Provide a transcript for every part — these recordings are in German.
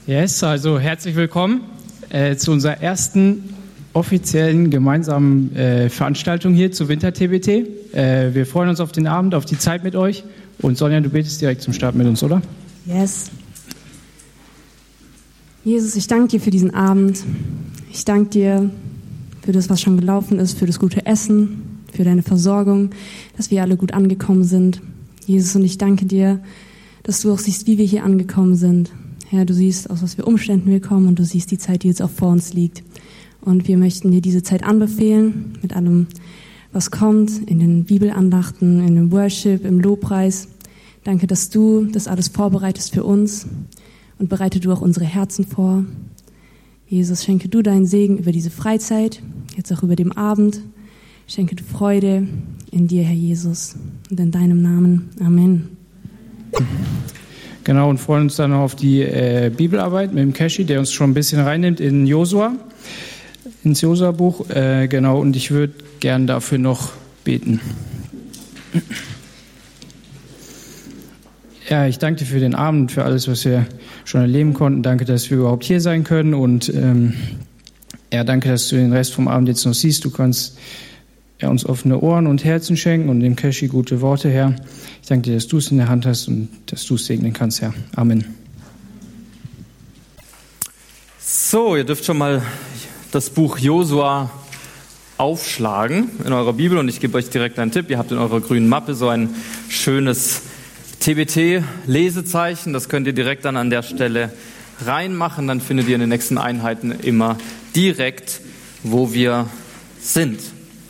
Yes, also herzlich willkommen zu unserer ersten offiziellen gemeinsamen Veranstaltung hier zu Winter-TBT. Wir freuen uns auf den Abend, auf die Zeit mit euch. Und Sonja, du betest direkt zum Start mit uns, oder? Yes. Jesus, ich danke dir für diesen Abend. Ich danke dir für das, was schon gelaufen ist, für das gute Essen, für deine Versorgung, dass wir alle gut angekommen sind. Jesus, und ich danke dir, dass du auch siehst, wie wir hier angekommen sind. Herr, du siehst, aus was für Umständen wir kommen und du siehst die Zeit, die jetzt auch vor uns liegt. Und wir möchten dir diese Zeit anbefehlen, mit allem, was kommt, in den Bibelandachten, in dem Worship, im Lobpreis. Danke, dass du das alles vorbereitest für uns und bereite du auch unsere Herzen vor. Jesus, schenke du deinen Segen über diese Freizeit, jetzt auch über den Abend. Schenke du Freude in dir, Herr Jesus, und in deinem Namen. Amen. Genau, und freuen uns dann auf die Bibelarbeit mit dem Keshi, der uns schon ein bisschen reinnimmt in Josua, ins Josua-Buch. Genau, und ich würde gern dafür noch beten. Ja, ich danke dir für den Abend, für alles, was wir schon erleben konnten. Danke, dass wir überhaupt hier sein können. Und danke, dass du den Rest vom Abend jetzt noch siehst. Du kannst uns offene Ohren und Herzen schenken und dem Keshi gute Worte, Herr. Ich danke dir, dass du es in der Hand hast und dass du es segnen kannst, Herr. Amen. So, ihr dürft schon mal das Buch Josua aufschlagen in eurer Bibel und ich gebe euch direkt einen Tipp. Ihr habt in eurer grünen Mappe so ein schönes TBT-Lesezeichen. Das könnt ihr direkt dann an der Stelle reinmachen. Dann findet ihr in den nächsten Einheiten immer direkt, wo wir sind.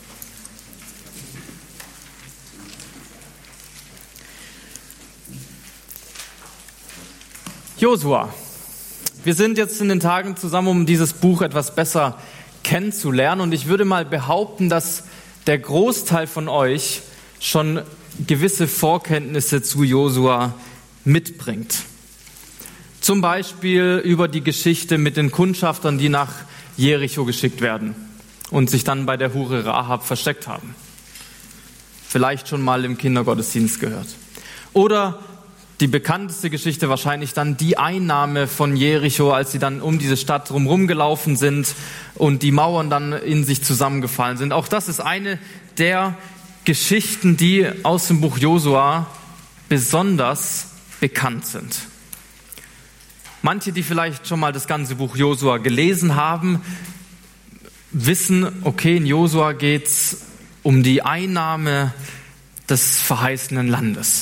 Josua. Wir sind jetzt in den Tagen zusammen, um dieses Buch etwas besser kennenzulernen. Und ich würde mal behaupten, dass der Großteil von euch schon gewisse Vorkenntnisse zu Josua mitbringt. Zum Beispiel über die Geschichte mit den Kundschaftern, die nach Jericho geschickt werden und sich dann bei der Hure Rahab versteckt haben. Vielleicht schon mal im Kindergottesdienst gehört. Oder die bekannteste Geschichte wahrscheinlich dann die Einnahme von Jericho, als sie dann um diese Stadt drumherum gelaufen sind und die Mauern dann in sich zusammengefallen sind. Auch das ist eine der Geschichten, die aus dem Buch Josua besonders bekannt sind. Manche, die vielleicht schon mal das ganze Buch Josua gelesen haben, wissen, okay, in Josua geht's um die Einnahme des verheißenen Landes.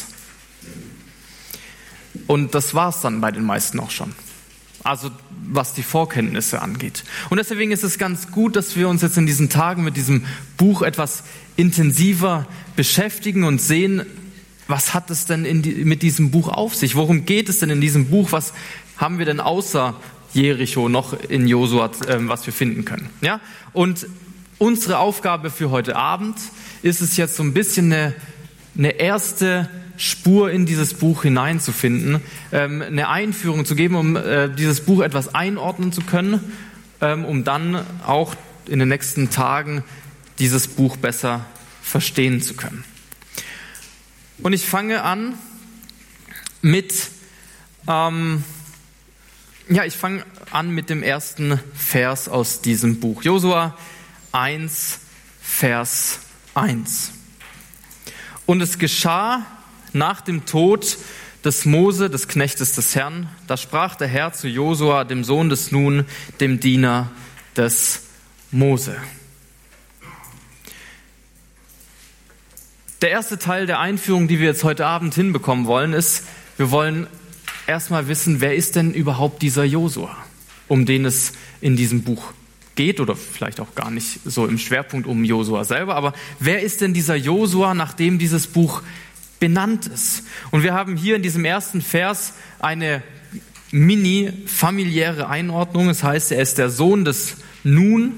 Und das war's dann bei den meisten auch schon. Also was die Vorkenntnisse angeht. Und deswegen ist es ganz gut, dass wir uns jetzt in diesen Tagen mit diesem Buch etwas intensiver beschäftigen und sehen, was hat es denn mit diesem Buch auf sich? Worum geht es denn in diesem Buch? Was haben wir denn außer Jericho noch in Josua, was wir finden können? Ja? Und unsere Aufgabe für heute Abend ist es jetzt so ein bisschen eine erste Spur in dieses Buch hineinzufinden, eine Einführung zu geben, um dieses Buch etwas einordnen zu können, um dann auch in den nächsten Tagen dieses Buch besser verstehen zu können. Und ich fange an mit dem ersten Vers aus diesem Buch. Josua 1, Vers 1. Und es geschah nach dem Tod des Mose, des Knechtes des Herrn, da sprach der Herr zu Josua, dem Sohn des Nun, dem Diener des Mose. Der erste Teil der Einführung, die wir jetzt heute Abend hinbekommen wollen, ist, wir wollen erstmal wissen, wer ist denn überhaupt dieser Josua, um den es in diesem Buch geht, oder vielleicht auch gar nicht so im Schwerpunkt um Josua selber, aber wer ist denn dieser Josua, nach dem dieses Buch benannt ist? Und wir haben hier in diesem ersten Vers eine mini-familiäre Einordnung. Das heißt, er ist der Sohn des Nun.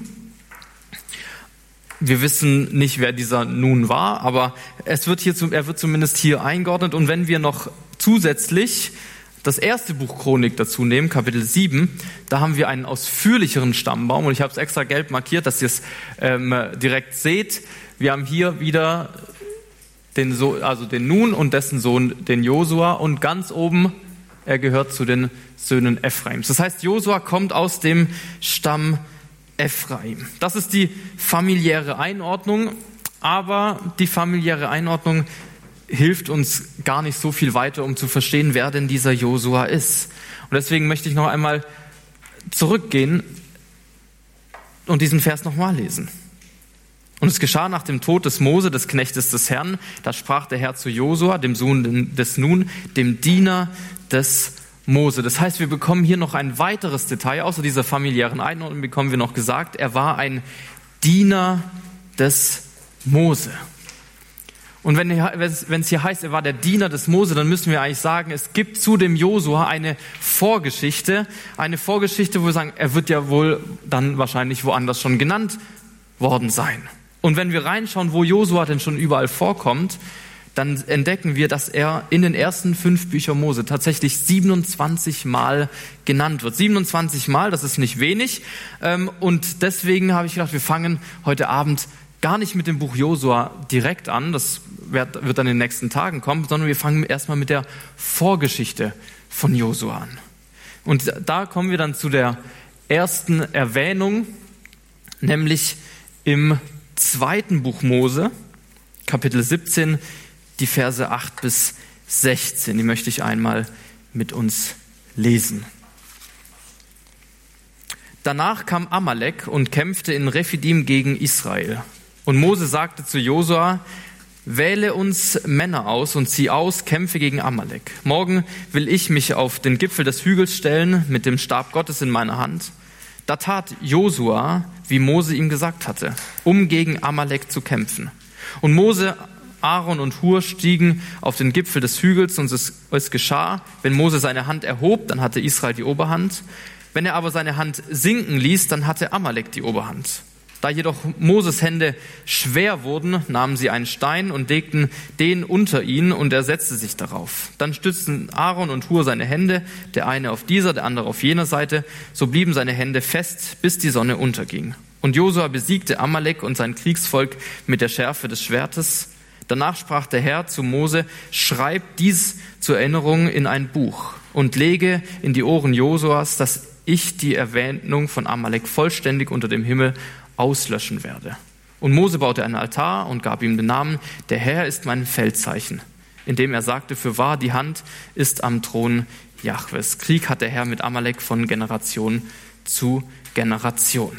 Wir wissen nicht, wer dieser Nun war, aber er wird zumindest hier eingeordnet. Und wenn wir noch zusätzlich das erste Buch Chronik dazu nehmen, Kapitel 7, da haben wir einen ausführlicheren Stammbaum. Und ich habe es extra gelb markiert, dass ihr es direkt seht. Wir haben hier wieder den Nun und dessen Sohn, den Josua. Und ganz oben er gehört zu den Söhnen Ephraims. Das heißt, Josua kommt aus dem Stamm Ephraim. Das ist die familiäre Einordnung, aber die familiäre Einordnung hilft uns gar nicht so viel weiter, um zu verstehen, wer denn dieser Josua ist. Und deswegen möchte ich noch einmal zurückgehen und diesen Vers nochmal lesen. Und es geschah nach dem Tod des Mose, des Knechtes des Herrn, da sprach der Herr zu Josua, dem Sohn des Nun, dem Diener des Mose. Das heißt, wir bekommen hier noch ein weiteres Detail. Außer dieser familiären Einordnung bekommen wir noch gesagt, er war ein Diener des Mose. Und wenn es hier heißt, er war der Diener des Mose, dann müssen wir eigentlich sagen, es gibt zu dem Josua eine Vorgeschichte, wo wir sagen, er wird ja wohl dann wahrscheinlich woanders schon genannt worden sein. Und wenn wir reinschauen, wo Josua denn schon überall vorkommt, dann entdecken wir, dass er in den ersten 5 Büchern Mose tatsächlich 27 Mal genannt wird. 27 Mal, das ist nicht wenig. Und deswegen habe ich gedacht, wir fangen heute Abend gar nicht mit dem Buch Josua direkt an, das wird dann in den nächsten Tagen kommen, sondern wir fangen erstmal mit der Vorgeschichte von Josua an. Und da kommen wir dann zu der ersten Erwähnung, nämlich im 2. Buch Mose, Kapitel 17, die Verse 8 bis 16. Die möchte ich einmal mit uns lesen. Danach kam Amalek und kämpfte in Rephidim gegen Israel. Und Mose sagte zu Josua, wähle uns Männer aus und zieh aus, kämpfe gegen Amalek. Morgen will ich mich auf den Gipfel des Hügels stellen, mit dem Stab Gottes in meiner Hand. Da tat Josua, wie Mose ihm gesagt hatte, um gegen Amalek zu kämpfen. Und Mose, Aaron und Hur stiegen auf den Gipfel des Hügels und es geschah, wenn Mose seine Hand erhob, dann hatte Israel die Oberhand. Wenn er aber seine Hand sinken ließ, dann hatte Amalek die Oberhand. Da jedoch Moses Hände schwer wurden, nahmen sie einen Stein und legten den unter ihn und er setzte sich darauf. Dann stützten Aaron und Hur seine Hände, der eine auf dieser, der andere auf jener Seite. So blieben seine Hände fest, bis die Sonne unterging. Und Josua besiegte Amalek und sein Kriegsvolk mit der Schärfe des Schwertes. Danach sprach der Herr zu Mose, schreib dies zur Erinnerung in ein Buch und lege in die Ohren Josuas, dass ich die Erwähnung von Amalek vollständig unter dem Himmel auslöschen werde. Und Mose baute einen Altar und gab ihm den Namen, der Herr ist mein Feldzeichen, indem er sagte, fürwahr, die Hand ist am Thron Jahwes. Krieg hat der Herr mit Amalek von Generation zu Generation.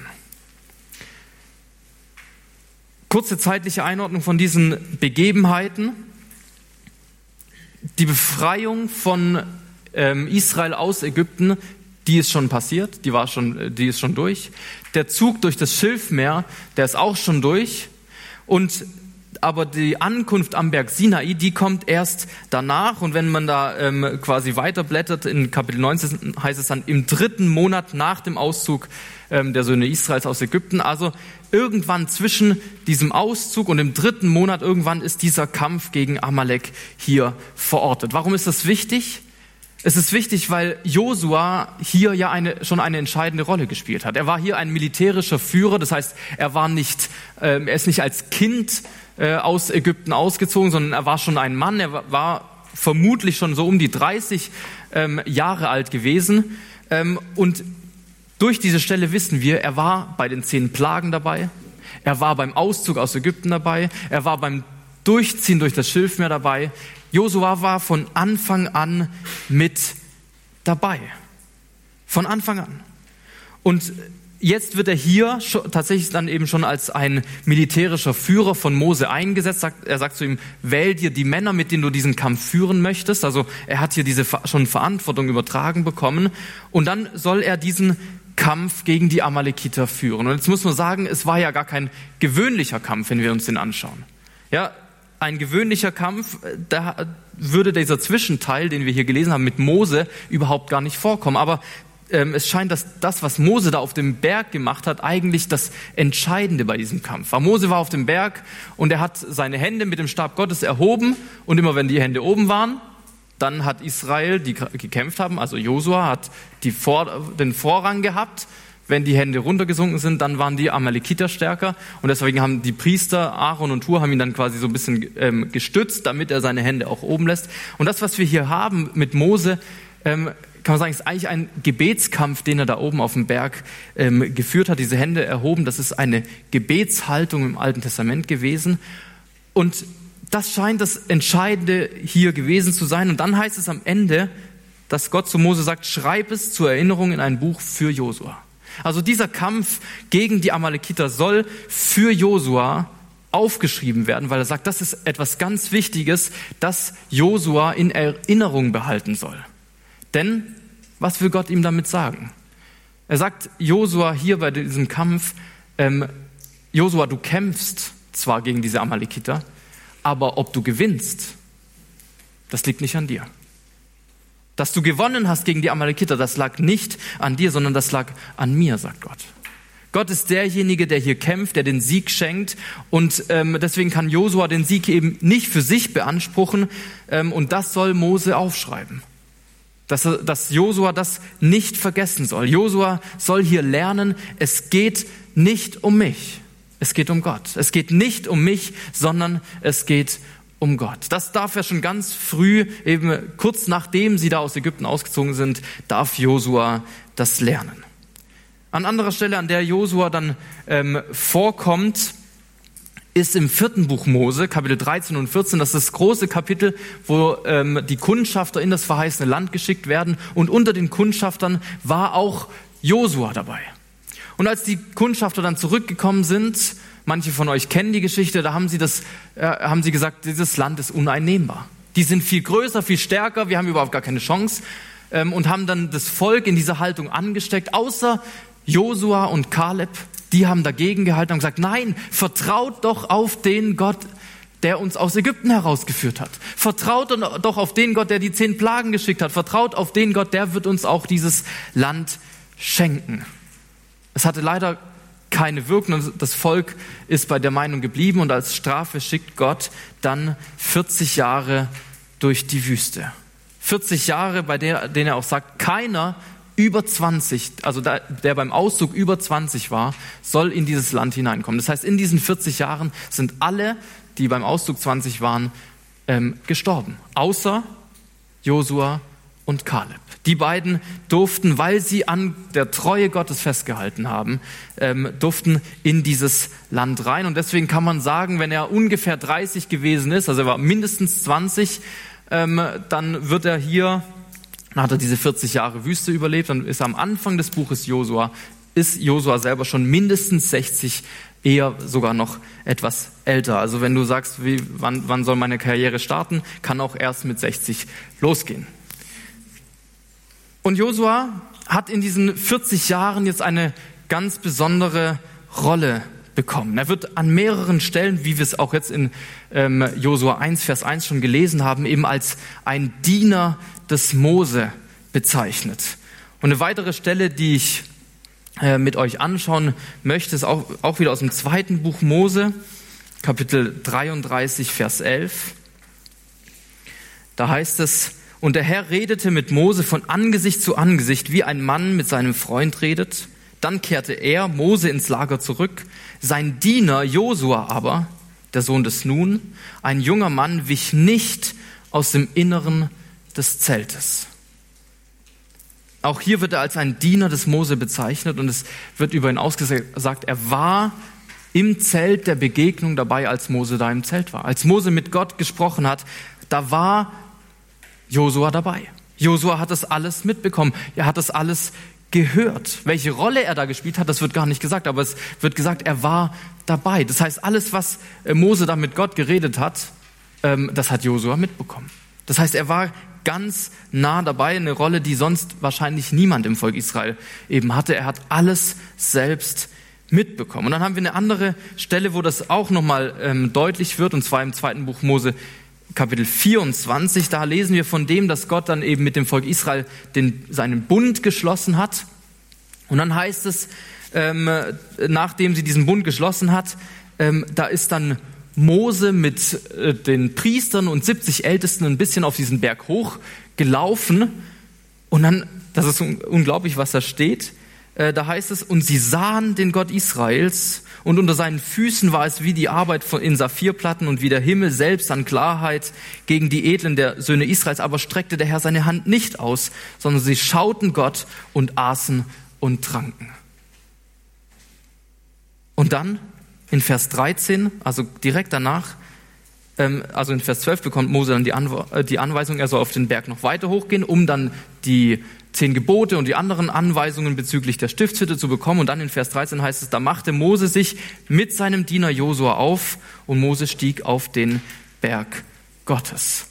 Kurze zeitliche Einordnung von diesen Begebenheiten. Die Befreiung von Israel aus Ägypten, die ist schon passiert, die ist schon durch. Der Zug durch das Schilfmeer, der ist auch schon durch. Aber die Ankunft am Berg Sinai, die kommt erst danach. Und wenn man da quasi weiterblättert, in Kapitel 19 heißt es dann im 3. Monat nach dem Auszug der Söhne Israels aus Ägypten. Also irgendwann zwischen diesem Auszug und dem 3. Monat, irgendwann ist dieser Kampf gegen Amalek hier verortet. Warum ist das wichtig? Es ist wichtig, weil Josua hier ja schon eine entscheidende Rolle gespielt hat. Er war hier ein militärischer Führer, das heißt, er ist nicht als Kind aus Ägypten ausgezogen, sondern er war schon ein Mann, er war vermutlich schon so um die 30 Jahre alt gewesen. Und durch diese Stelle wissen wir, er war bei den 10 Plagen dabei, er war beim Auszug aus Ägypten dabei, er war beim Durchziehen durch das Schilfmeer dabei. Josua war von Anfang an mit dabei. Von Anfang an. Und jetzt wird er hier tatsächlich dann eben schon als ein militärischer Führer von Mose eingesetzt. Er sagt zu ihm, wähl dir die Männer, mit denen du diesen Kampf führen möchtest. Also er hat hier diese schon Verantwortung übertragen bekommen. Und dann soll er diesen Kampf gegen die Amalekiter führen. Und jetzt muss man sagen, es war ja gar kein gewöhnlicher Kampf, wenn wir uns den anschauen. Ja, ein gewöhnlicher Kampf, da würde dieser Zwischenteil, den wir hier gelesen haben, mit Mose überhaupt gar nicht vorkommen. Aber es scheint, dass das, was Mose da auf dem Berg gemacht hat, eigentlich das Entscheidende bei diesem Kampf war. Mose war auf dem Berg und er hat seine Hände mit dem Stab Gottes erhoben und immer wenn die Hände oben waren, dann hat Israel, die gekämpft haben, also Josua hat den Vorrang gehabt. Wenn die Hände runtergesunken sind, dann waren die Amalekiter stärker und deswegen haben die Priester, Aaron und Hur, haben ihn dann quasi so ein bisschen gestützt, damit er seine Hände auch oben lässt. Und das, was wir hier haben mit Mose, kann man sagen, ist eigentlich ein Gebetskampf, den er da oben auf dem Berg geführt hat, diese Hände erhoben. Das ist eine Gebetshaltung im Alten Testament gewesen. Und das scheint das Entscheidende hier gewesen zu sein. Und dann heißt es am Ende, dass Gott zu Mose sagt, schreib es zur Erinnerung in ein Buch für Josua. Also dieser Kampf gegen die Amalekiter soll für Josua aufgeschrieben werden, weil er sagt, das ist etwas ganz Wichtiges, das Josua in Erinnerung behalten soll. Denn was will Gott ihm damit sagen? Er sagt Josua hier bei diesem Kampf, Josua, du kämpfst zwar gegen diese Amalekiter, aber ob du gewinnst, das liegt nicht an dir. Dass du gewonnen hast gegen die Amalekiter, das lag nicht an dir, sondern das lag an mir, sagt Gott. Gott ist derjenige, der hier kämpft, der den Sieg schenkt und deswegen kann Josua den Sieg eben nicht für sich beanspruchen und das soll Mose aufschreiben. Dass Josua das nicht vergessen soll. Josua soll hier lernen, es geht nicht um mich, es geht um Gott. Es geht nicht um mich, sondern es geht um Gott. Das darf er schon ganz früh, eben kurz nachdem sie da aus Ägypten ausgezogen sind, darf Josua das lernen. An anderer Stelle, an der Josua dann vorkommt, ist im 4. Buch Mose, Kapitel 13 und 14, das ist das große Kapitel, wo die Kundschafter in das verheißene Land geschickt werden und unter den Kundschaftern war auch Josua dabei. Und als die Kundschafter dann zurückgekommen sind, manche von euch kennen die Geschichte, da haben sie gesagt, dieses Land ist uneinnehmbar. Die sind viel größer, viel stärker, wir haben überhaupt gar keine Chance und haben dann das Volk in diese Haltung angesteckt, außer Josua und Kaleb, die haben dagegen gehalten und gesagt, nein, vertraut doch auf den Gott, der uns aus Ägypten herausgeführt hat. Vertraut doch auf den Gott, der die 10 Plagen geschickt hat. Vertraut auf den Gott, der wird uns auch dieses Land schenken. Es hatte leider keine Wirkung und das Volk ist bei der Meinung geblieben und als Strafe schickt Gott dann 40 Jahre durch die Wüste. 40 Jahre, bei denen er auch sagt, keiner über 20, also der beim Auszug über 20 war, soll in dieses Land hineinkommen. Das heißt, in diesen 40 Jahren sind alle, die beim Auszug 20 waren, gestorben. Außer Josua und Kaleb. Die beiden durften, weil sie an der Treue Gottes festgehalten haben, durften in dieses Land rein. Und deswegen kann man sagen, wenn er ungefähr 30 gewesen ist, also er war mindestens 20, dann wird er hier, dann hat er diese 40 Jahre Wüste überlebt, dann ist er am Anfang des Buches Josua, ist Josua selber schon mindestens 60, eher sogar noch etwas älter. Also wenn du sagst, wann soll meine Karriere starten, kann auch erst mit 60 losgehen. Und Josua hat in diesen 40 Jahren jetzt eine ganz besondere Rolle bekommen. Er wird an mehreren Stellen, wie wir es auch jetzt in Josua 1, Vers 1 schon gelesen haben, eben als ein Diener des Mose bezeichnet. Und eine weitere Stelle, die ich mit euch anschauen möchte, ist auch wieder aus dem 2. Buch Mose, Kapitel 33, Vers 11. Da heißt es, und der Herr redete mit Mose von Angesicht zu Angesicht, wie ein Mann mit seinem Freund redet. Dann kehrte er, Mose, ins Lager zurück. Sein Diener Josua aber, der Sohn des Nun, ein junger Mann, wich nicht aus dem Inneren des Zeltes. Auch hier wird er als ein Diener des Mose bezeichnet und es wird über ihn ausgesagt, er war im Zelt der Begegnung dabei, als Mose da im Zelt war. Als Mose mit Gott gesprochen hat, da war Josua dabei. Josua hat das alles mitbekommen. Er hat das alles gehört. Welche Rolle er da gespielt hat, das wird gar nicht gesagt, aber es wird gesagt, er war dabei. Das heißt, alles, was Mose da mit Gott geredet hat, das hat Josua mitbekommen. Das heißt, er war ganz nah dabei, eine Rolle, die sonst wahrscheinlich niemand im Volk Israel eben hatte. Er hat alles selbst mitbekommen. Und dann haben wir eine andere Stelle, wo das auch nochmal deutlich wird, und zwar im 2. Buch Mose, Kapitel 24, da lesen wir von dem, dass Gott dann eben mit dem Volk Israel seinen Bund geschlossen hat. Und dann heißt es, nachdem sie diesen Bund geschlossen hat, da ist dann Mose mit den Priestern und 70 Ältesten ein bisschen auf diesen Berg hochgelaufen. Und dann, das ist unglaublich, was da steht, Da heißt es, und sie sahen den Gott Israels, und unter seinen Füßen war es wie die Arbeit in Saphirplatten und wie der Himmel selbst an Klarheit. Gegen die Edlen der Söhne Israels aber streckte der Herr seine Hand nicht aus, sondern sie schauten Gott und aßen und tranken. Und dann in Vers 13, also direkt danach, also in Vers 12 bekommt Mose dann die Anweisung, er soll auf den Berg noch weiter hochgehen, um dann die 10 Gebote und die anderen Anweisungen bezüglich der Stiftshütte zu bekommen. Und dann in Vers 13 heißt es, da machte Mose sich mit seinem Diener Josua auf und Mose stieg auf den Berg Gottes.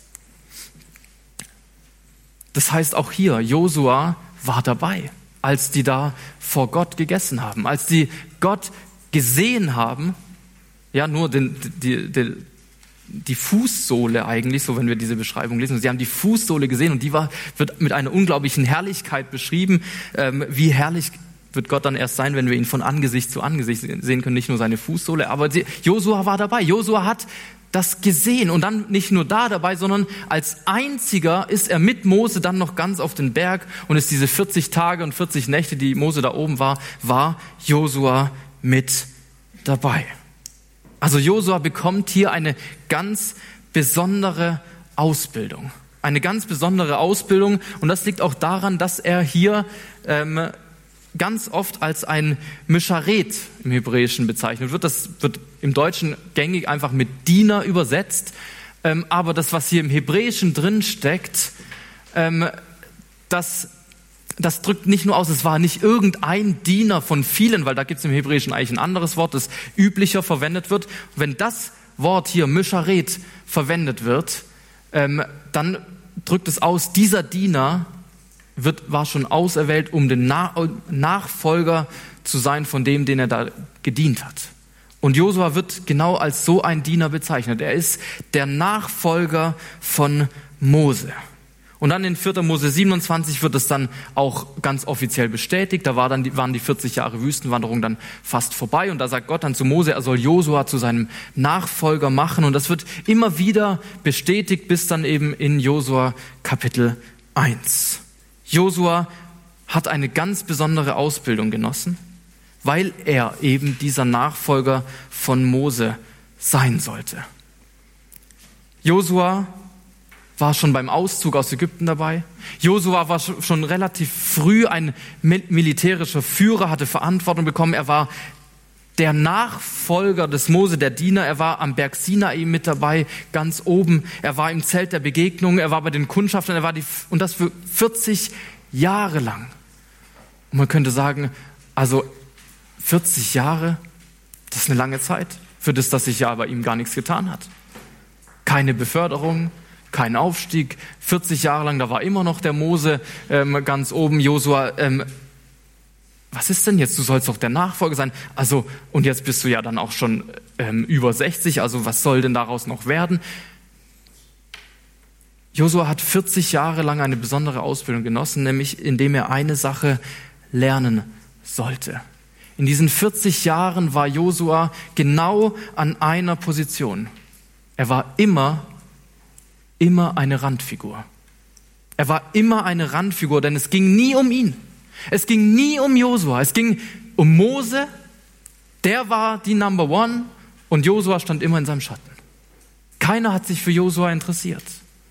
Das heißt auch hier, Josua war dabei, als die da vor Gott gegessen haben, als die Gott gesehen haben, ja, nur die Fußsohle eigentlich, so wenn wir diese Beschreibung lesen. Sie haben die Fußsohle gesehen und die wird mit einer unglaublichen Herrlichkeit beschrieben. Wie herrlich wird Gott dann erst sein, wenn wir ihn von Angesicht zu Angesicht sehen können, nicht nur seine Fußsohle. Aber Josua war dabei. Josua hat das gesehen und dann nicht nur da dabei, sondern als einziger ist er mit Mose dann noch ganz auf den Berg und ist diese 40 Tage und 40 Nächte, die Mose da oben war Josua mit dabei. Also Josua bekommt hier eine ganz besondere Ausbildung. Eine ganz besondere Ausbildung und das liegt auch daran, dass er hier ganz oft als ein Mischaret im Hebräischen bezeichnet wird. Das wird im Deutschen gängig einfach mit Diener übersetzt. Aber das, was hier im Hebräischen drin steckt, das drückt nicht nur aus, es war nicht irgendein Diener von vielen, weil da gibt es im Hebräischen eigentlich ein anderes Wort, das üblicher verwendet wird. Wenn das Wort hier Mischaret verwendet wird, dann drückt es aus, dieser Diener war schon auserwählt, um den Nachfolger zu sein von dem, den er da gedient hat. Und Josua wird genau als so ein Diener bezeichnet. Er ist der Nachfolger von Mose. Und dann in 4. Mose 27 wird es dann auch ganz offiziell bestätigt. Da waren die 40 Jahre Wüstenwanderung dann fast vorbei. Und da sagt Gott dann zu Mose, er soll Josua zu seinem Nachfolger machen. Und das wird immer wieder bestätigt, bis dann eben in Josua Kapitel 1. Josua hat eine ganz besondere Ausbildung genossen, weil er eben dieser Nachfolger von Mose sein sollte. Josua war schon beim Auszug aus Ägypten dabei. Josua war schon relativ früh ein militärischer Führer, hatte Verantwortung bekommen. Er war der Nachfolger des Mose, der Diener. Er war am Berg Sinai mit dabei, ganz oben. Er war im Zelt der Begegnung. Er war bei den Kundschaftern. Und das für 40 Jahre lang. Und man könnte sagen, also 40 Jahre, das ist eine lange Zeit. Für das, dass sich ja bei ihm gar nichts getan hat. Keine Beförderung, kein Aufstieg, 40 Jahre lang, da war immer noch der Mose ganz oben. Josua, was ist denn jetzt? Du sollst doch der Nachfolger sein. Also, und jetzt bist du ja dann auch schon über 60, also was soll denn daraus noch werden? Josua hat 40 Jahre lang eine besondere Ausbildung genossen, nämlich indem er eine Sache lernen sollte. In diesen 40 Jahren war Josua genau an einer Position. Er war immer eine Randfigur. Er war immer eine Randfigur, denn es ging nie um ihn. Es ging nie um Josua. Es ging um Mose. Der war die Number One und Josua stand immer in seinem Schatten. Keiner hat sich für Josua interessiert.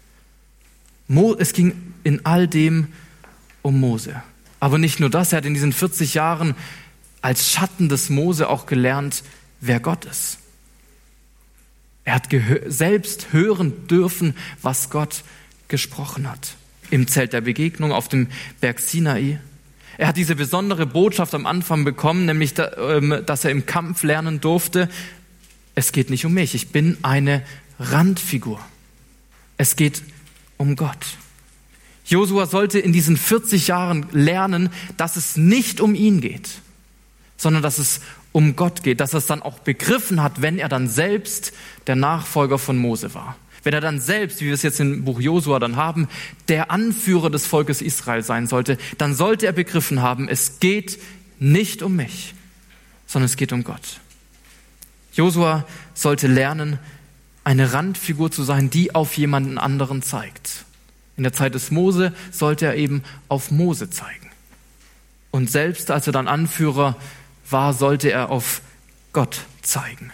Es ging in all dem um Mose. Aber nicht nur das, er hat in diesen 40 Jahren als Schatten des Mose auch gelernt, wer Gott ist. Er hat selbst hören dürfen, was Gott gesprochen hat. Im Zelt der Begegnung, auf dem Berg Sinai. Er hat diese besondere Botschaft am Anfang bekommen, nämlich, dass er im Kampf lernen durfte, es geht nicht um mich, ich bin eine Randfigur. Es geht um Gott. Josua sollte in diesen 40 Jahren lernen, dass es nicht um ihn geht, sondern dass es um Gott geht, dass er es dann auch begriffen hat, wenn er dann selbst der Nachfolger von Mose war. Wenn er dann selbst, wie wir es jetzt im Buch Josua dann haben, der Anführer des Volkes Israel sein sollte, dann sollte er begriffen haben, es geht nicht um mich, sondern es geht um Gott. Josua sollte lernen, eine Randfigur zu sein, die auf jemanden anderen zeigt. In der Zeit des Mose sollte er eben auf Mose zeigen. Und selbst als er dann Anführer war, sollte er auf Gott zeigen.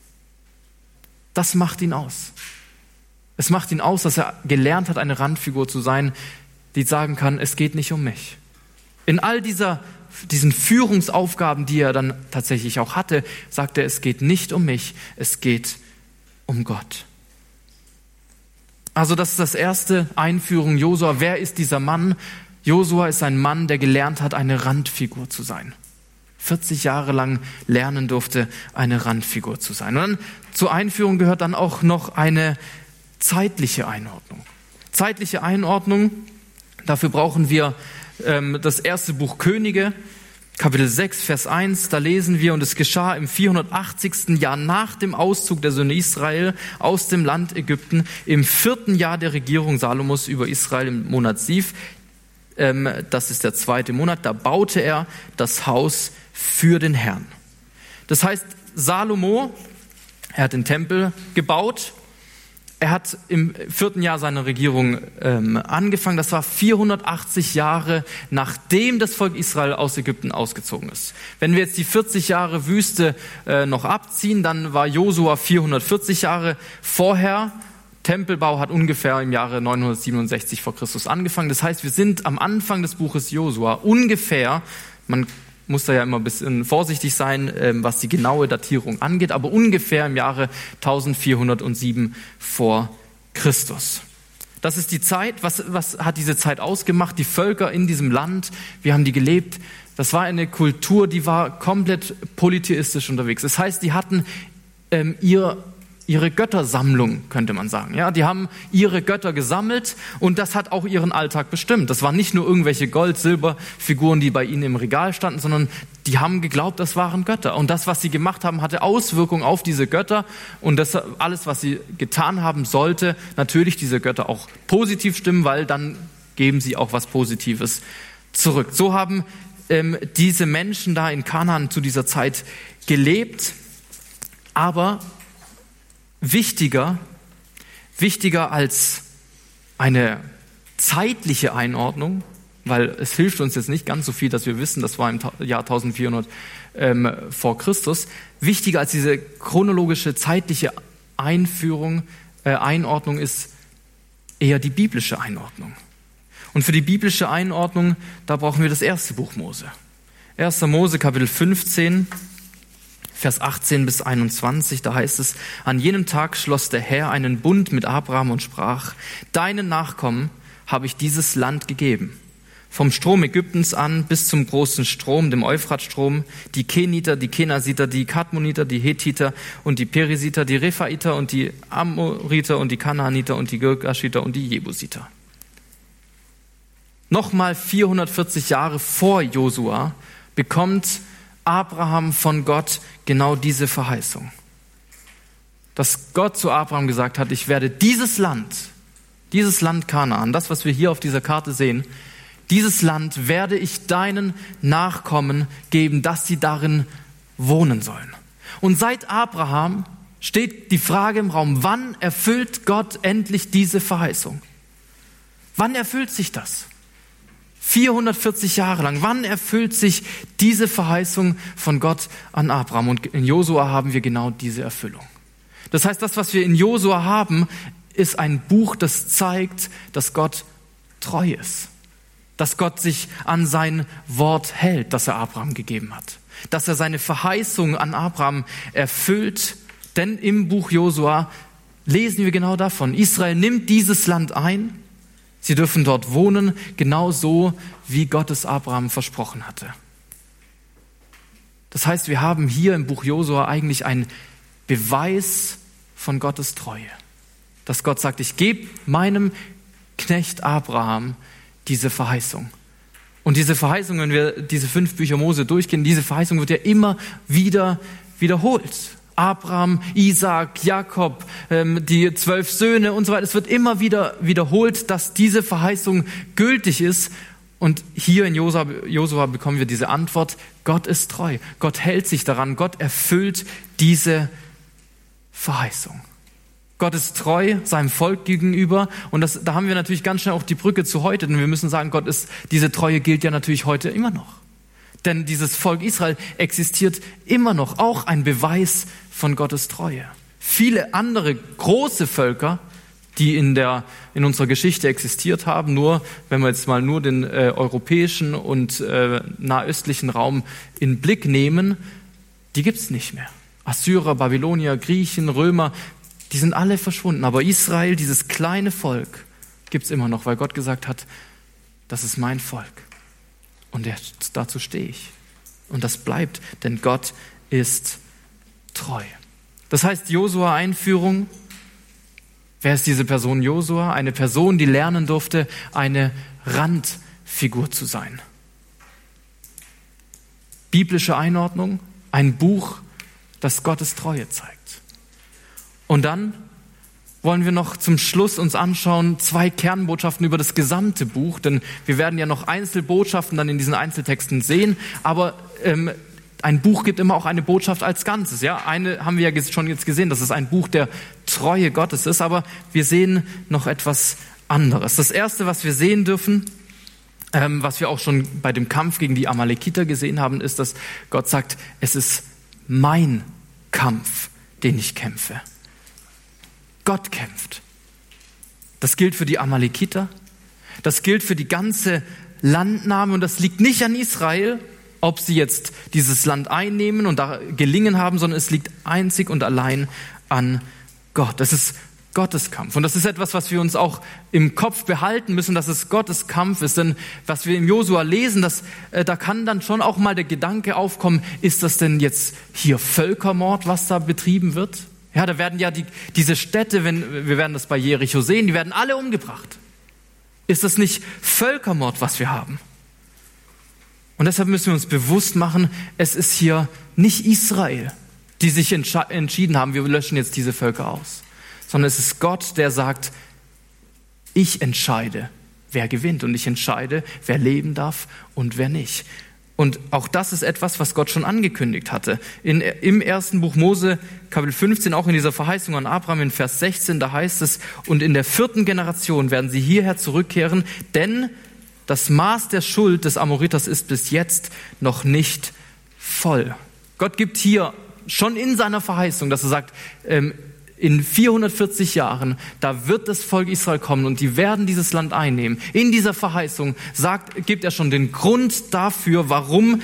Das macht ihn aus. Es macht ihn aus, dass er gelernt hat, eine Randfigur zu sein, die sagen kann, es geht nicht um mich. In all diesen Führungsaufgaben, die er dann tatsächlich auch hatte, sagt er, es geht nicht um mich, es geht um Gott. Also das ist das erste, Einführung Josua. Wer ist dieser Mann? Josua ist ein Mann, der gelernt hat, eine Randfigur zu sein. 40 Jahre lang lernen durfte, eine Randfigur zu sein. Und dann zur Einführung gehört dann auch noch eine zeitliche Einordnung. Zeitliche Einordnung, dafür brauchen wir das erste Buch Könige, Kapitel 6, Vers 1, da lesen wir, und es geschah im 480. Jahr nach dem Auszug der Söhne Israel aus dem Land Ägypten, im 4. Jahr der Regierung Salomos über Israel im Monat Siv, das ist der 2. Monat, da baute er das Haus für den Herrn. Das heißt, Salomo, er hat den Tempel gebaut. Er hat im 4. Jahr seiner Regierung angefangen. Das war 480 Jahre, nachdem das Volk Israel aus Ägypten ausgezogen ist. Wenn wir jetzt die 40 Jahre Wüste noch abziehen, dann war Josua 440 Jahre vorher. Tempelbau hat ungefähr im Jahre 967 vor Christus angefangen. Das heißt, wir sind am Anfang des Buches Josua ungefähr, man muss da ja immer ein bisschen vorsichtig sein, was die genaue Datierung angeht, aber ungefähr im Jahre 1407 vor Christus. Das ist die Zeit. Was hat diese Zeit ausgemacht? Die Völker in diesem Land, wir haben die gelebt. Das war eine Kultur, die war komplett polytheistisch unterwegs. Das heißt, die hatten ihre Göttersammlung, könnte man sagen. Ja, die haben ihre Götter gesammelt und das hat auch ihren Alltag bestimmt. Das waren nicht nur irgendwelche Gold-Silber-Figuren, die bei ihnen im Regal standen, sondern die haben geglaubt, das waren Götter. Und das, was sie gemacht haben, hatte Auswirkungen auf diese Götter. Und das alles, was sie getan haben, sollte natürlich diese Götter auch positiv stimmen, weil dann geben sie auch was Positives zurück. So haben diese Menschen da in Kanaan zu dieser Zeit gelebt, aber wichtiger als eine zeitliche Einordnung, weil es hilft uns jetzt nicht ganz so viel, dass wir wissen, das war im Jahr 1400 vor Christus. Wichtiger als diese chronologische zeitliche Einordnung ist eher die biblische Einordnung. Und für die biblische Einordnung, da brauchen wir das erste Buch Mose. 1. Mose, Kapitel 15, Vers 18 bis 21, da heißt es, an jenem Tag schloss der Herr einen Bund mit Abraham und sprach, deinen Nachkommen habe ich dieses Land gegeben. Vom Strom Ägyptens an bis zum großen Strom, dem Euphratstrom, die Keniter, die Kenasiter, die Kadmoniter, die Hethiter und die Perisiter, die Rephaiter und die Amoriter und die Kanaaniter und die Girgashiter und die Jebusiter. Nochmal 440 Jahre vor Josua bekommt Abraham von Gott genau diese Verheißung. Dass Gott zu Abraham gesagt hat, ich werde dieses Land Kanaan, das, was wir hier auf dieser Karte sehen, dieses Land werde ich deinen Nachkommen geben, dass sie darin wohnen sollen. Und seit Abraham steht die Frage im Raum, wann erfüllt Gott endlich diese Verheißung? Wann erfüllt sich das? 440 Jahre lang. Wann erfüllt sich diese Verheißung von Gott an Abraham? Und in Josua haben wir genau diese Erfüllung. Das heißt, das, was wir in Josua haben, ist ein Buch, das zeigt, dass Gott treu ist. Dass Gott sich an sein Wort hält, das er Abraham gegeben hat. Dass er seine Verheißung an Abraham erfüllt. Denn im Buch Josua lesen wir genau davon. Israel nimmt dieses Land ein. Sie dürfen dort wohnen, genau so, wie Gott es Abraham versprochen hatte. Das heißt, wir haben hier im Buch Josua eigentlich einen Beweis von Gottes Treue. Dass Gott sagt, ich gebe meinem Knecht Abraham diese Verheißung. Und diese Verheißung, wenn wir diese 5 Bücher Mose durchgehen, diese Verheißung wird ja immer wieder wiederholt. Abraham, Isaak, Jakob, die 12 Söhne und so weiter. Es wird immer wieder wiederholt, dass diese Verheißung gültig ist. Und hier in Josua bekommen wir diese Antwort, Gott ist treu. Gott hält sich daran. Gott erfüllt diese Verheißung. Gott ist treu seinem Volk gegenüber. Und da haben wir natürlich ganz schnell auch die Brücke zu heute. Denn wir müssen sagen, diese Treue gilt ja natürlich heute immer noch. Denn dieses Volk Israel existiert immer noch, auch ein Beweis von Gottes Treue. Viele andere große Völker, die in unserer Geschichte existiert haben, wenn wir jetzt mal nur den europäischen und nahöstlichen Raum in Blick nehmen, die gibt's nicht mehr. Assyrer, Babylonier, Griechen, Römer, die sind alle verschwunden. Aber Israel, dieses kleine Volk, gibt's immer noch, weil Gott gesagt hat, das ist mein Volk. Und dazu stehe ich. Und das bleibt, denn Gott ist treu. Das heißt, Josua Einführung. Wer ist diese Person Josua? Eine Person, die lernen durfte, eine Randfigur zu sein. Biblische Einordnung, ein Buch, das Gottes Treue zeigt. Und dann wollen wir noch zum Schluss uns anschauen, 2 Kernbotschaften über das gesamte Buch, denn wir werden ja noch Einzelbotschaften dann in diesen Einzeltexten sehen, aber ein Buch gibt immer auch eine Botschaft als Ganzes. Ja, eine haben wir ja schon jetzt gesehen, dass es ein Buch der Treue Gottes ist, aber wir sehen noch etwas anderes. Das Erste, was wir sehen dürfen, was wir auch schon bei dem Kampf gegen die Amalekiter gesehen haben, ist, dass Gott sagt, es ist mein Kampf, den ich kämpfe. Gott kämpft. Das gilt für die Amalekiter, das gilt für die ganze Landnahme und das liegt nicht an Israel, ob sie jetzt dieses Land einnehmen und da gelingen haben, sondern es liegt einzig und allein an Gott. Das ist Gottes Kampf. Und das ist etwas, was wir uns auch im Kopf behalten müssen, dass es Gottes Kampf ist. Denn was wir im Josua lesen, da kann dann schon auch mal der Gedanke aufkommen, ist das denn jetzt hier Völkermord, was da betrieben wird? Ja, da werden ja diese Städte, wir werden das bei Jericho sehen, die werden alle umgebracht. Ist das nicht Völkermord, was wir haben? Und deshalb müssen wir uns bewusst machen, es ist hier nicht Israel, die sich entschieden haben, wir löschen jetzt diese Völker aus, sondern es ist Gott, der sagt, ich entscheide, wer gewinnt und ich entscheide, wer leben darf und wer nicht. Und auch das ist etwas, was Gott schon angekündigt hatte. Im ersten Buch Mose, Kapitel 15, auch in dieser Verheißung an Abraham in Vers 16, da heißt es, und in der 4. Generation werden sie hierher zurückkehren, denn das Maß der Schuld des Amoriters ist bis jetzt noch nicht voll. Gott gibt hier schon in seiner Verheißung, dass er sagt, in 440 Jahren, da wird das Volk Israel kommen und die werden dieses Land einnehmen. In dieser Verheißung gibt er schon den Grund dafür, warum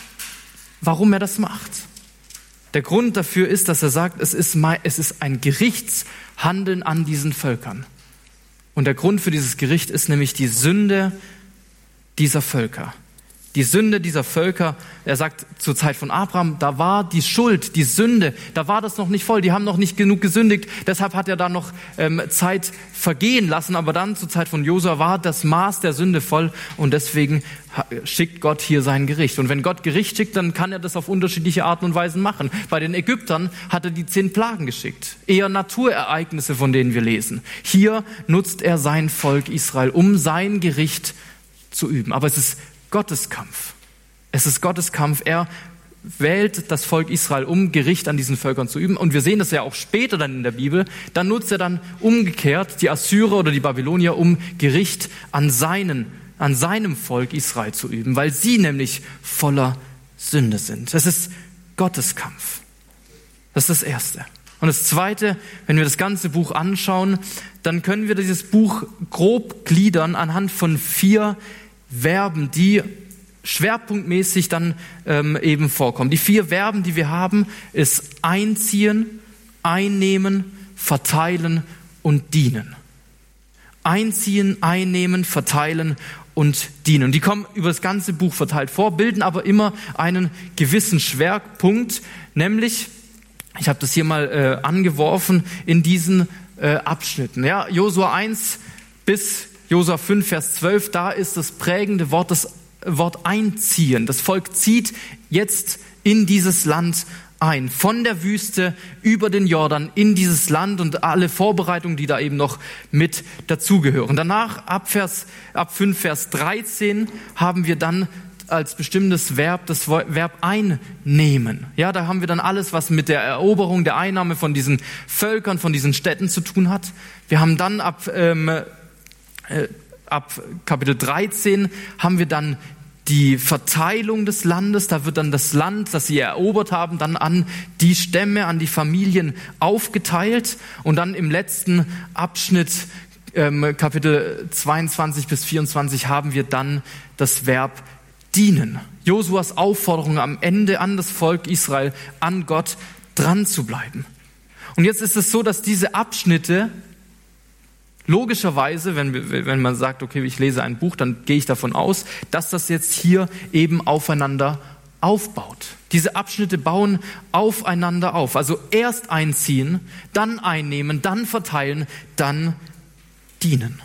er das macht. Der Grund dafür ist, dass er sagt, es ist ein Gerichtshandeln an diesen Völkern. Und der Grund für dieses Gericht ist nämlich die Sünde dieser Völker. Die Sünde dieser Völker, er sagt zur Zeit von Abraham, da war die Schuld, die Sünde, da war das noch nicht voll, die haben noch nicht genug gesündigt, deshalb hat er da noch Zeit vergehen lassen, aber dann zur Zeit von Josua war das Maß der Sünde voll und deswegen schickt Gott hier sein Gericht. Und wenn Gott Gericht schickt, dann kann er das auf unterschiedliche Arten und Weisen machen. Bei den Ägyptern hat er die 10 Plagen geschickt, eher Naturereignisse, von denen wir lesen. Hier nutzt er sein Volk Israel, um sein Gericht zu üben. Aber es ist Gottes Kampf. Es ist Gottes Kampf. Er wählt das Volk Israel, um Gericht an diesen Völkern zu üben. Und wir sehen das ja auch später dann in der Bibel. Dann nutzt er dann umgekehrt die Assyrer oder die Babylonier, um Gericht an seinem Volk Israel zu üben, weil sie nämlich voller Sünde sind. Es ist Gottes Kampf. Das ist das Erste. Und das Zweite, wenn wir das ganze Buch anschauen, dann können wir dieses Buch grob gliedern anhand von 4 Verben, die schwerpunktmäßig dann eben vorkommen. Die 4 Verben, die wir haben, ist einziehen, einnehmen, verteilen und dienen. Einziehen, einnehmen, verteilen und dienen. Und die kommen über das ganze Buch verteilt vor, bilden aber immer einen gewissen Schwerpunkt, nämlich, ich habe das hier mal angeworfen, in diesen Abschnitten. Ja, Josua 1 bis Josua 5, Vers 12, da ist das prägende Wort, das Wort einziehen. Das Volk zieht jetzt in dieses Land ein. Von der Wüste über den Jordan in dieses Land und alle Vorbereitungen, die da eben noch mit dazugehören. Danach, ab 5, Vers 13, haben wir dann als bestimmtes Verb das Verb einnehmen. Ja, da haben wir dann alles, was mit der Eroberung, der Einnahme von diesen Völkern, von diesen Städten zu tun hat. Wir haben dann ab Kapitel 13 haben wir dann die Verteilung des Landes. Da wird dann das Land, das sie erobert haben, dann an die Stämme, an die Familien aufgeteilt. Und dann im letzten Abschnitt, Kapitel 22 bis 24, haben wir dann das Verb dienen. Josuas Aufforderung am Ende an das Volk Israel, an Gott dran zu bleiben. Und jetzt ist es so, dass diese Abschnitte logischerweise, wenn man sagt, okay, ich lese ein Buch, dann gehe ich davon aus, dass das jetzt hier eben aufeinander aufbaut. Diese Abschnitte bauen aufeinander auf. Also erst einziehen, dann einnehmen, dann verteilen, dann dienen.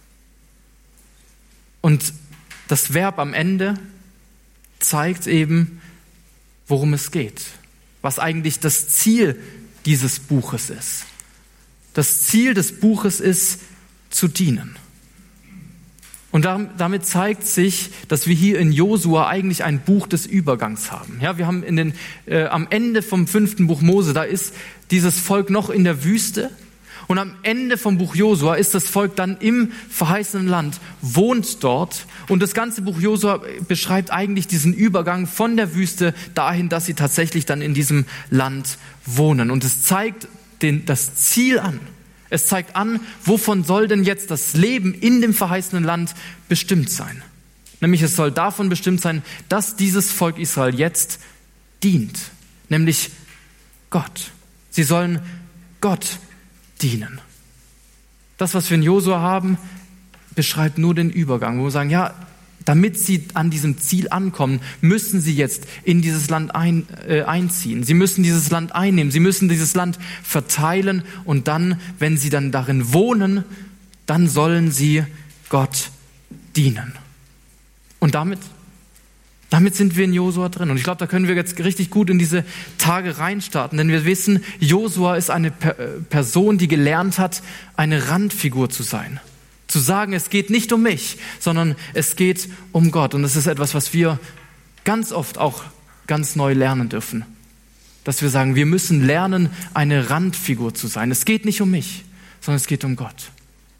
Und das Verb am Ende zeigt eben, worum es geht, was eigentlich das Ziel dieses Buches ist. Das Ziel des Buches ist, zu dienen. Und damit zeigt sich, dass wir hier in Josua eigentlich ein Buch des Übergangs haben. Ja, wir haben am Ende vom 5. Buch Mose, da ist dieses Volk noch in der Wüste. Und am Ende vom Buch Josua ist das Volk dann im verheißenen Land, wohnt dort. Und das ganze Buch Josua beschreibt eigentlich diesen Übergang von der Wüste dahin, dass sie tatsächlich dann in diesem Land wohnen. Und es zeigt das Ziel an. Es zeigt an, wovon soll denn jetzt das Leben in dem verheißenen Land bestimmt sein. Nämlich es soll davon bestimmt sein, dass dieses Volk Israel jetzt dient. Nämlich Gott. Sie sollen Gott dienen. Das, was wir in Josua haben, beschreibt nur den Übergang, wo wir sagen, ja, damit sie an diesem Ziel ankommen, müssen sie jetzt in dieses Land einziehen. Sie müssen dieses Land einnehmen. Sie müssen dieses Land verteilen. Und dann, wenn sie dann darin wohnen, dann sollen sie Gott dienen. Und damit sind wir in Josua drin. Und ich glaube, da können wir jetzt richtig gut in diese Tage reinstarten. Denn wir wissen, Josua ist eine Person, die gelernt hat, eine Randfigur zu sein. Zu sagen, es geht nicht um mich, sondern es geht um Gott. Und das ist etwas, was wir ganz oft auch ganz neu lernen dürfen. Dass wir sagen, wir müssen lernen, eine Randfigur zu sein. Es geht nicht um mich, sondern es geht um Gott.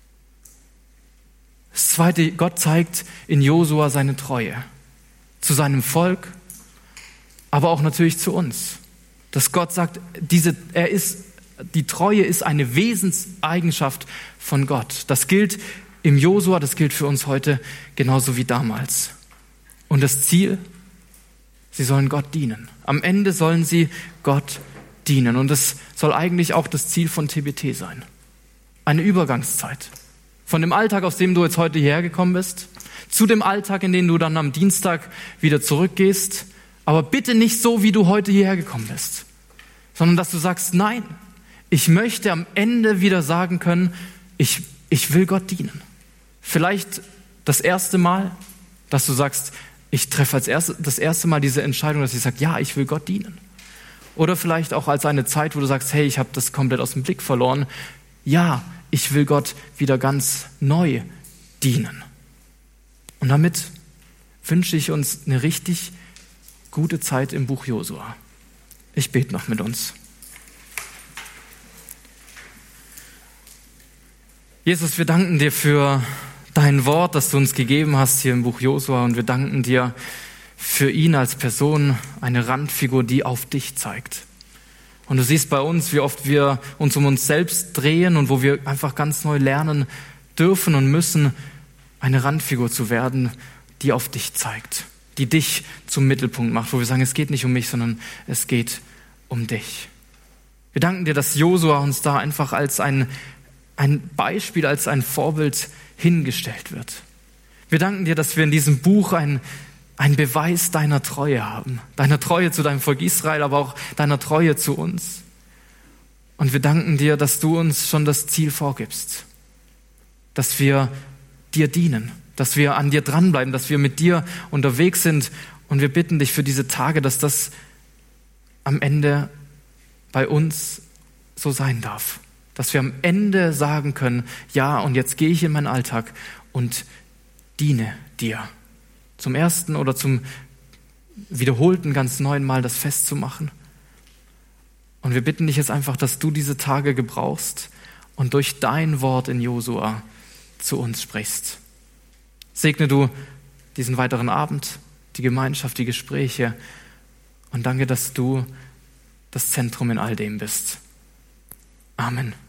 Das Zweite, Gott zeigt in Josua seine Treue. Zu seinem Volk, aber auch natürlich zu uns. Dass Gott sagt, die Treue ist eine Wesenseigenschaft von Gott. Das gilt im Josua, das gilt für uns heute genauso wie damals. Und das Ziel, sie sollen Gott dienen. Am Ende sollen sie Gott dienen. Und das soll eigentlich auch das Ziel von TBT sein. Eine Übergangszeit. Von dem Alltag, aus dem du jetzt heute hierher gekommen bist, zu dem Alltag, in den du dann am Dienstag wieder zurückgehst. Aber bitte nicht so, wie du heute hierher gekommen bist, sondern dass du sagst, nein, ich möchte am Ende wieder sagen können, ich will Gott dienen. Vielleicht das erste Mal, dass du sagst, ich treffe das erste Mal diese Entscheidung, dass ich sage, ja, ich will Gott dienen. Oder vielleicht auch als eine Zeit, wo du sagst, hey, ich habe das komplett aus dem Blick verloren. Ja, ich will Gott wieder ganz neu dienen. Und damit wünsche ich uns eine richtig gute Zeit im Buch Josua. Ich bete noch mit uns. Jesus, wir danken dir für dein Wort, das du uns gegeben hast hier im Buch Josua, und wir danken dir für ihn als Person, eine Randfigur, die auf dich zeigt. Und du siehst bei uns, wie oft wir uns um uns selbst drehen und wo wir einfach ganz neu lernen dürfen und müssen, eine Randfigur zu werden, die auf dich zeigt, die dich zum Mittelpunkt macht, wo wir sagen, es geht nicht um mich, sondern es geht um dich. Wir danken dir, dass Josua uns da einfach als ein Beispiel, als ein Vorbild hingestellt wird. Wir danken dir, dass wir in diesem Buch einen Beweis deiner Treue haben. Deiner Treue zu deinem Volk Israel, aber auch deiner Treue zu uns. Und wir danken dir, dass du uns schon das Ziel vorgibst. Dass wir dir dienen, dass wir an dir dranbleiben, dass wir mit dir unterwegs sind. Und wir bitten dich für diese Tage, dass das am Ende bei uns so sein darf. Dass wir am Ende sagen können, ja, und jetzt gehe ich in meinen Alltag und diene dir. Zum ersten oder zum wiederholten, ganz neuen Mal das festzumachen. Und wir bitten dich jetzt einfach, dass du diese Tage gebrauchst und durch dein Wort in Josua zu uns sprichst. Segne du diesen weiteren Abend, die Gemeinschaft, die Gespräche. Und danke, dass du das Zentrum in all dem bist. Amen.